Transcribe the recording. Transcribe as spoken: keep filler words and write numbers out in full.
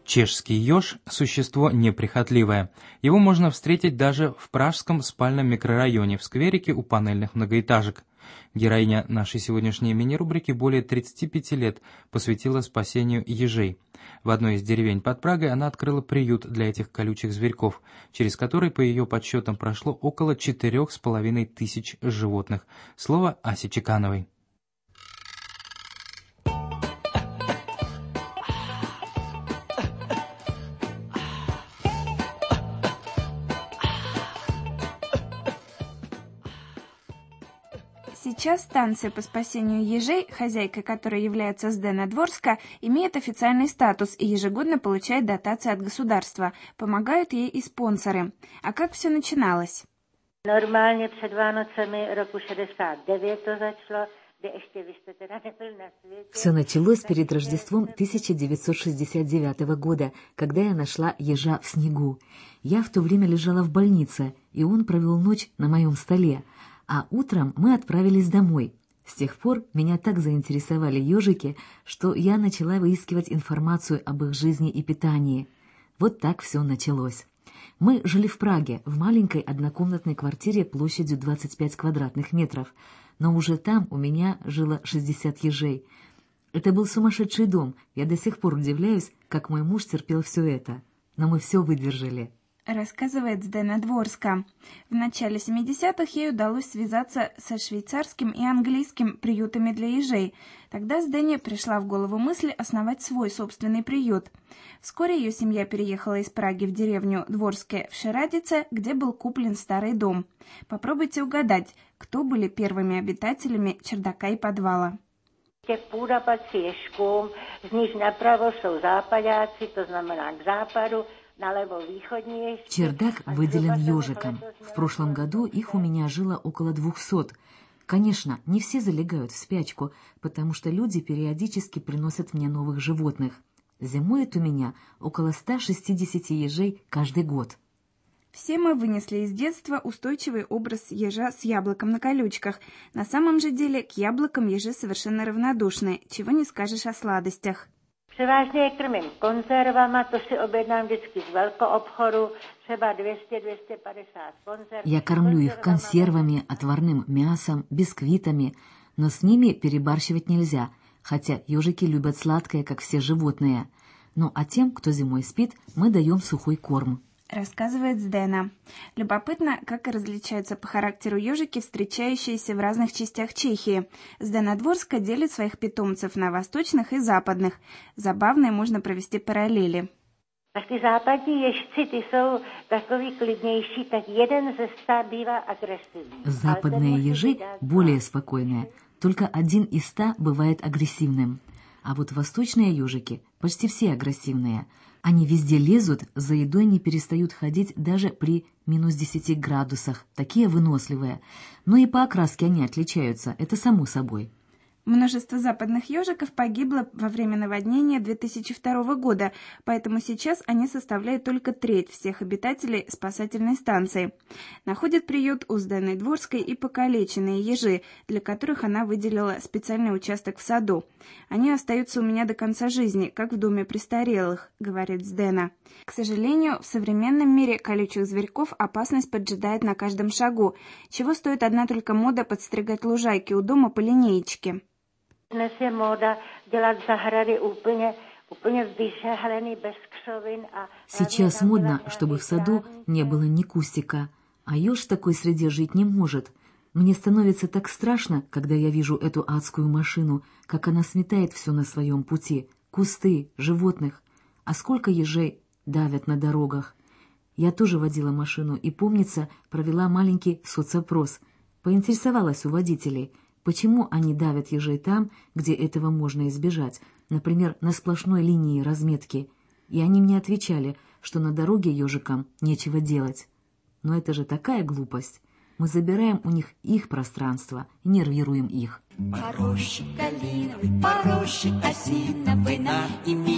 Чешский еж – существо неприхотливое. Его можно встретить даже в пражском спальном микрорайоне, в скверике у панельных многоэтажек. Героиня нашей сегодняшней мини-рубрики более тридцати пяти лет посвятила спасению ежей. В одной из деревень под Прагой она открыла приют для этих колючих зверьков, через который, по ее подсчетам, прошло около четырех с половиной тысяч животных. Слово Асе Чекановой. Сейчас станция по спасению ежей, хозяйкой которой является Здена Дворска, имеет официальный статус и ежегодно получает дотации от государства. Помогают ей и спонсоры. А как все начиналось? Нормально před Vánocemi roku шестьдесят девять to začalo, kde ještě vy jste teda nebyl na světě. Все началось перед Рождеством тысяча девятьсот шестьдесят девятого года, когда я нашла ежа в снегу. Я в то время лежала в больнице, и он провел ночь на моем столе. А утром мы отправились домой. С тех пор меня так заинтересовали ежики, что я начала выискивать информацию об их жизни и питании. Вот так все началось. Мы жили в Праге, в маленькой однокомнатной квартире площадью двадцать пять квадратных метров, но уже там у меня жило шестьдесят ежей. Это был сумасшедший дом, я до сих пор удивляюсь, как мой муж терпел все это. Но мы все выдержали. Рассказывает Здена Дворска. В начале семидесятых ей удалось связаться со швейцарским и английским приютами для ежей. Тогда Здене пришла в голову мысль основать свой собственный приют. Вскоре ее семья переехала из Праги в деревню Дворске в Шерадице, где был куплен старый дом. Попробуйте угадать, кто были первыми обитателями чердака и подвала. Půda patří ješkům, z nich napravo jsou západáci, to znamená k západu. Чердак выделен ежиком. В прошлом году их у меня жило около двухсот. Конечно, не все залегают в спячку, потому что люди периодически приносят мне новых животных. Зимует у меня около ста шестидесяти ежей каждый год. Все мы вынесли из детства устойчивый образ ежа с яблоком на колючках. На самом же деле к яблокам ежи совершенно равнодушны, чего не скажешь о сладостях. Převážně je krmím konzervama, to si objednám vždycky z velkoobchodu, třeba двести - двести пятьдесят консерв. Я кормлю их консервами, отварным мясом, бисквитами, но с ними перебарщивать нельзя, хотя ежики любят сладкое, как все животные. Ну а тем, кто зимой спит, мы даем сухой корм. Рассказывает Здена. Любопытно, как и различаются по характеру ежики, встречающиеся в разных частях Чехии. Здена Дворска делит своих питомцев на восточных и западных. Забавные можно провести параллели. A ty západní ježci, ty jsou takový klidnější, tak jeden ze sta bývá agresivní. Западные ежи более спокойные, только один из ста бывает агрессивным. А вот восточные ежики почти все агрессивные. Они везде лезут, за едой не перестают ходить даже при минус десяти градусах, такие выносливые. Но и по окраске они отличаются, это само собой. Множество западных ежиков погибло во время наводнения две тысячи второго года, поэтому сейчас они составляют только треть всех обитателей спасательной станции. Находит приют у Здены Дворской и покалеченные ежи, для которых она выделила специальный участок в саду. Они остаются у меня до конца жизни, как в доме престарелых, говорит Здена. К сожалению, в современном мире колючих зверьков опасность поджидает на каждом шагу, чего стоит одна только мода подстригать лужайки у дома по линеечке. Dnes je móda dělat zahrady úplně, úplně vyžehlený, bez křovin a... Сейчас модно, чтобы в саду не было ни кустика, а еж в такой среде жить не может. Мне становится так страшно, когда я вижу эту адскую машину, как она сметает все на своем пути, кусты, животных. А сколько ежей давят на дорогах. Я тоже водила машину и, помнится, провела маленький соцопрос. Поинтересовалась у водителей, почему они давят ежей там, где этого можно избежать, например, на сплошной линии разметки. И они мне отвечали, что на дороге ежикам нечего делать. Но это же такая глупость. Мы забираем у них их пространство и нервируем их.